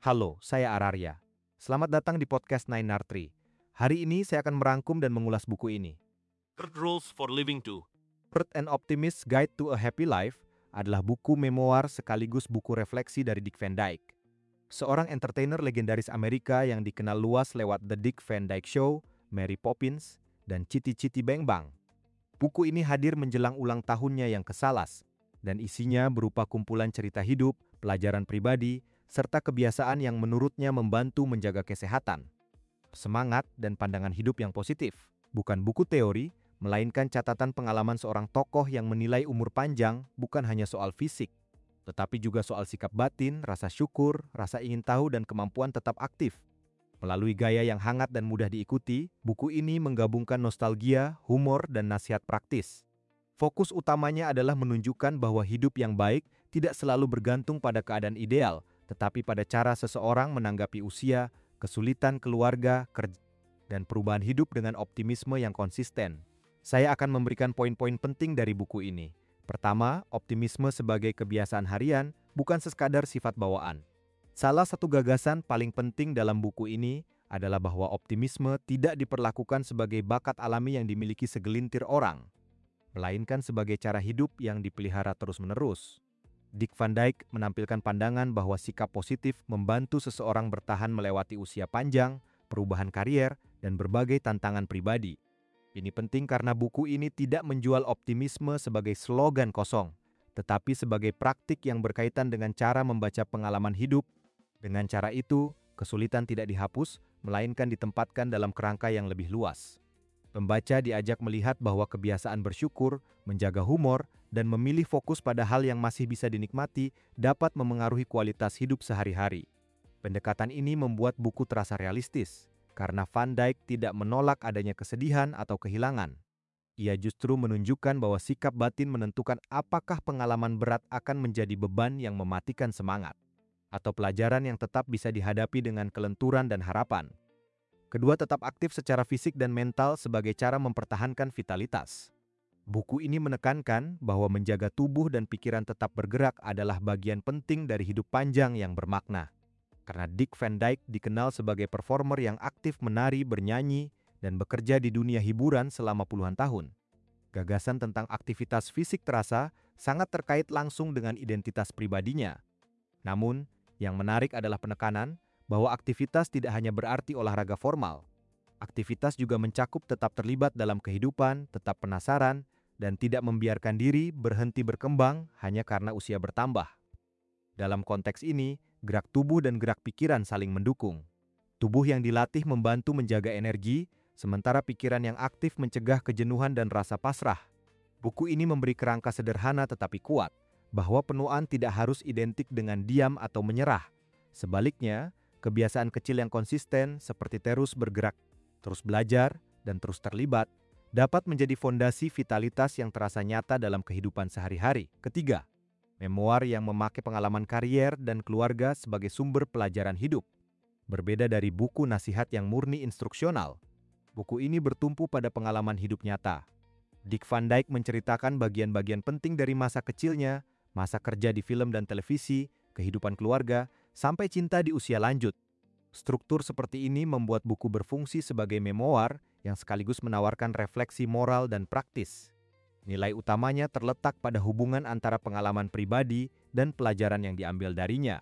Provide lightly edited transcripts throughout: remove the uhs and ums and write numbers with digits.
Halo, saya Ararya. Selamat datang di podcast Nine Tree. Hari ini saya akan merangkum dan mengulas buku ini. Earth Rules for Living To. Earth and Optimist's Guide to a Happy Life adalah buku memoir sekaligus buku refleksi dari Dick Van Dyke. Seorang entertainer legendaris Amerika yang dikenal luas lewat The Dick Van Dyke Show, Mary Poppins, dan Chitty Bang Bang. Buku ini hadir menjelang ulang tahunnya yang ke-11, dan isinya berupa kumpulan cerita hidup, pelajaran pribadi, serta kebiasaan yang menurutnya membantu menjaga kesehatan, semangat, dan pandangan hidup yang positif. Bukan buku teori, melainkan catatan pengalaman seorang tokoh yang menilai umur panjang bukan hanya soal fisik, tetapi juga soal sikap batin, rasa syukur, rasa ingin tahu, dan kemampuan tetap aktif. Melalui gaya yang hangat dan mudah diikuti, buku ini menggabungkan nostalgia, humor, dan nasihat praktis. Fokus utamanya adalah menunjukkan bahwa hidup yang baik tidak selalu bergantung pada keadaan ideal, tetapi pada cara seseorang menanggapi usia, kesulitan keluarga, kerja, dan perubahan hidup dengan optimisme yang konsisten. Saya akan memberikan poin-poin penting dari buku ini. Pertama, optimisme sebagai kebiasaan harian, bukan sekadar sifat bawaan. Salah satu gagasan paling penting dalam buku ini adalah bahwa optimisme tidak diperlakukan sebagai bakat alami yang dimiliki segelintir orang, melainkan sebagai cara hidup yang dipelihara terus-menerus. Dick Van Dyke menampilkan pandangan bahwa sikap positif membantu seseorang bertahan melewati usia panjang, perubahan karier, dan berbagai tantangan pribadi. Ini penting karena buku ini tidak menjual optimisme sebagai slogan kosong, tetapi sebagai praktik yang berkaitan dengan cara membaca pengalaman hidup. Dengan cara itu, kesulitan tidak dihapus, melainkan ditempatkan dalam kerangka yang lebih luas. Pembaca diajak melihat bahwa kebiasaan bersyukur, menjaga humor, dan memilih fokus pada hal yang masih bisa dinikmati dapat memengaruhi kualitas hidup sehari-hari. Pendekatan ini membuat buku terasa realistis, karena Van Dyke tidak menolak adanya kesedihan atau kehilangan. Ia justru menunjukkan bahwa sikap batin menentukan apakah pengalaman berat akan menjadi beban yang mematikan semangat, atau pelajaran yang tetap bisa dihadapi dengan kelenturan dan harapan. Kedua tetap aktif secara fisik dan mental sebagai cara mempertahankan vitalitas. Buku ini menekankan bahwa menjaga tubuh dan pikiran tetap bergerak adalah bagian penting dari hidup panjang yang bermakna. Karena Dick Van Dyke dikenal sebagai performer yang aktif menari, bernyanyi, dan bekerja di dunia hiburan selama puluhan tahun. Gagasan tentang aktivitas fisik terasa sangat terkait langsung dengan identitas pribadinya. Namun, yang menarik adalah penekanan bahwa aktivitas tidak hanya berarti olahraga formal. Aktivitas juga mencakup tetap terlibat dalam kehidupan, tetap penasaran, dan tidak membiarkan diri berhenti berkembang hanya karena usia bertambah. Dalam konteks ini, gerak tubuh dan gerak pikiran saling mendukung. Tubuh yang dilatih membantu menjaga energi, sementara pikiran yang aktif mencegah kejenuhan dan rasa pasrah. Buku ini memberi kerangka sederhana tetapi kuat, bahwa penuaan tidak harus identik dengan diam atau menyerah. Sebaliknya, kebiasaan kecil yang konsisten seperti terus bergerak, terus belajar, dan terus terlibat dapat menjadi fondasi vitalitas yang terasa nyata dalam kehidupan sehari-hari. Ketiga, memoir yang memakai pengalaman karier dan keluarga sebagai sumber pelajaran hidup. Berbeda dari buku nasihat yang murni instruksional, buku ini bertumpu pada pengalaman hidup nyata. Dick Van Dyke menceritakan bagian-bagian penting dari masa kecilnya, masa kerja di film dan televisi, kehidupan keluarga, sampai cinta di usia lanjut. Struktur seperti ini membuat buku berfungsi sebagai memoir yang sekaligus menawarkan refleksi moral dan praktis. Nilai utamanya terletak pada hubungan antara pengalaman pribadi dan pelajaran yang diambil darinya.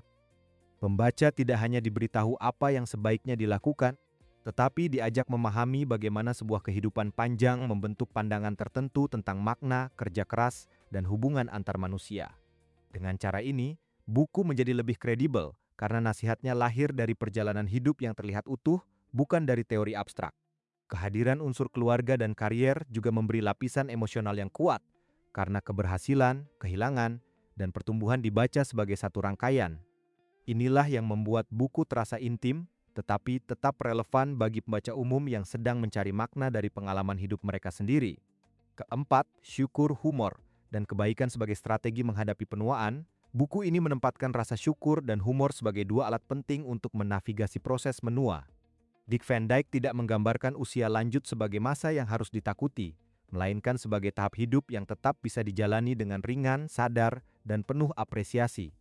Pembaca tidak hanya diberitahu apa yang sebaiknya dilakukan, tetapi diajak memahami bagaimana sebuah kehidupan panjang membentuk pandangan tertentu tentang makna, kerja keras, dan hubungan antar manusia. Dengan cara ini, buku menjadi lebih kredibel karena nasihatnya lahir dari perjalanan hidup yang terlihat utuh, bukan dari teori abstrak. Kehadiran unsur keluarga dan karier juga memberi lapisan emosional yang kuat, karena keberhasilan, kehilangan, dan pertumbuhan dibaca sebagai satu rangkaian. Inilah yang membuat buku terasa intim, tetapi tetap relevan bagi pembaca umum yang sedang mencari makna dari pengalaman hidup mereka sendiri. Keempat, syukur, humor, dan kebaikan sebagai strategi menghadapi penuaan. Buku ini menempatkan rasa syukur dan humor sebagai dua alat penting untuk menavigasi proses menua. Dick Van Dyke tidak menggambarkan usia lanjut sebagai masa yang harus ditakuti, melainkan sebagai tahap hidup yang tetap bisa dijalani dengan ringan, sadar, dan penuh apresiasi.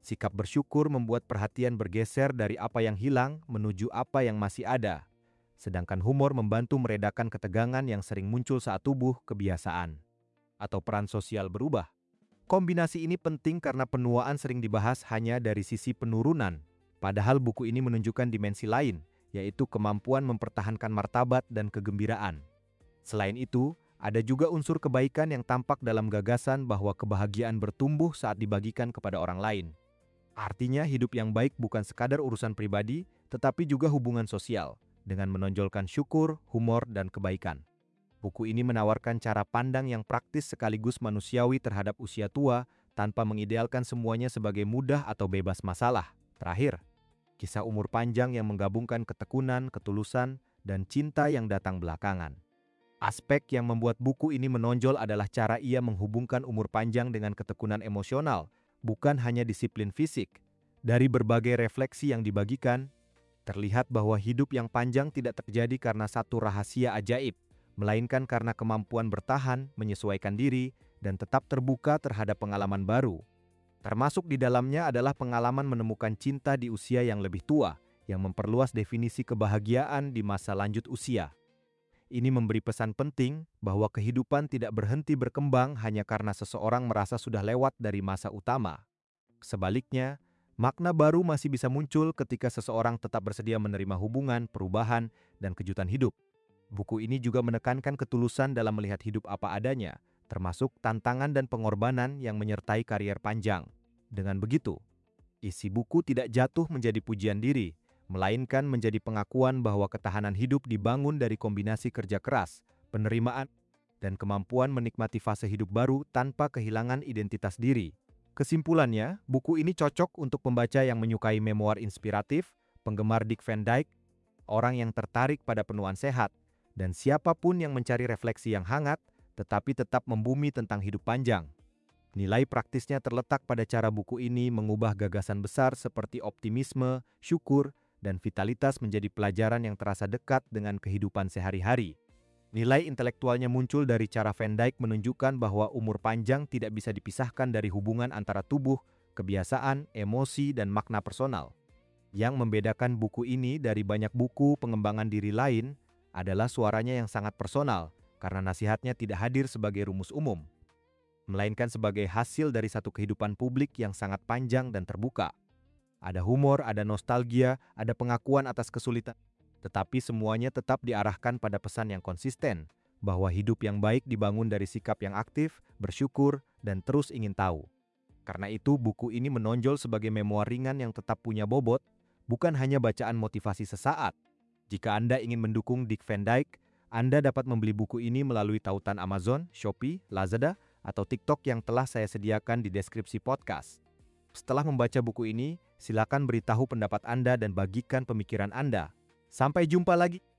Sikap bersyukur membuat perhatian bergeser dari apa yang hilang menuju apa yang masih ada. Sedangkan humor membantu meredakan ketegangan yang sering muncul saat tubuh kebiasaan atau peran sosial berubah. Kombinasi ini penting karena penuaan sering dibahas hanya dari sisi penurunan, padahal buku ini menunjukkan dimensi lain, yaitu kemampuan mempertahankan martabat dan kegembiraan. Selain itu, ada juga unsur kebaikan yang tampak dalam gagasan bahwa kebahagiaan bertumbuh saat dibagikan kepada orang lain. Artinya, hidup yang baik bukan sekadar urusan pribadi, tetapi juga hubungan sosial, dengan menonjolkan syukur, humor, dan kebaikan. Buku ini menawarkan cara pandang yang praktis sekaligus manusiawi terhadap usia tua tanpa mengidealkan semuanya sebagai mudah atau bebas masalah. Terakhir, kisah umur panjang yang menggabungkan ketekunan, ketulusan, dan cinta yang datang belakangan. Aspek yang membuat buku ini menonjol adalah cara ia menghubungkan umur panjang dengan ketekunan emosional, bukan hanya disiplin fisik. Dari berbagai refleksi yang dibagikan, terlihat bahwa hidup yang panjang tidak terjadi karena satu rahasia ajaib, melainkan karena kemampuan bertahan, menyesuaikan diri, dan tetap terbuka terhadap pengalaman baru. Termasuk di dalamnya adalah pengalaman menemukan cinta di usia yang lebih tua, yang memperluas definisi kebahagiaan di masa lanjut usia. Ini memberi pesan penting bahwa kehidupan tidak berhenti berkembang hanya karena seseorang merasa sudah lewat dari masa utama. Sebaliknya, makna baru masih bisa muncul ketika seseorang tetap bersedia menerima hubungan, perubahan, dan kejutan hidup. Buku ini juga menekankan ketulusan dalam melihat hidup apa adanya, termasuk tantangan dan pengorbanan yang menyertai karier panjang. Dengan begitu, isi buku tidak jatuh menjadi pujian diri, melainkan menjadi pengakuan bahwa ketahanan hidup dibangun dari kombinasi kerja keras, penerimaan, dan kemampuan menikmati fase hidup baru tanpa kehilangan identitas diri. Kesimpulannya, buku ini cocok untuk pembaca yang menyukai memoir inspiratif, penggemar Dick Van Dyke, orang yang tertarik pada penuaan sehat, dan siapapun yang mencari refleksi yang hangat, tetapi tetap membumi tentang hidup panjang. Nilai praktisnya terletak pada cara buku ini mengubah gagasan besar seperti optimisme, syukur, dan vitalitas menjadi pelajaran yang terasa dekat dengan kehidupan sehari-hari. Nilai intelektualnya muncul dari cara Van Dyke menunjukkan bahwa umur panjang tidak bisa dipisahkan dari hubungan antara tubuh, kebiasaan, emosi, dan makna personal. Yang membedakan buku ini dari banyak buku pengembangan diri lain adalah suaranya yang sangat personal, karena nasihatnya tidak hadir sebagai rumus umum, melainkan sebagai hasil dari satu kehidupan publik yang sangat panjang dan terbuka. Ada humor, ada nostalgia, ada pengakuan atas kesulitan, tetapi semuanya tetap diarahkan pada pesan yang konsisten, bahwa hidup yang baik dibangun dari sikap yang aktif, bersyukur, dan terus ingin tahu. Karena itu, buku ini menonjol sebagai memoir ringan yang tetap punya bobot, bukan hanya bacaan motivasi sesaat. Jika Anda ingin mendukung Dick Van Dyke, Anda dapat membeli buku ini melalui tautan Amazon, Shopee, Lazada, atau TikTok yang telah saya sediakan di deskripsi podcast. Setelah membaca buku ini, silakan beritahu pendapat Anda dan bagikan pemikiran Anda. Sampai jumpa lagi!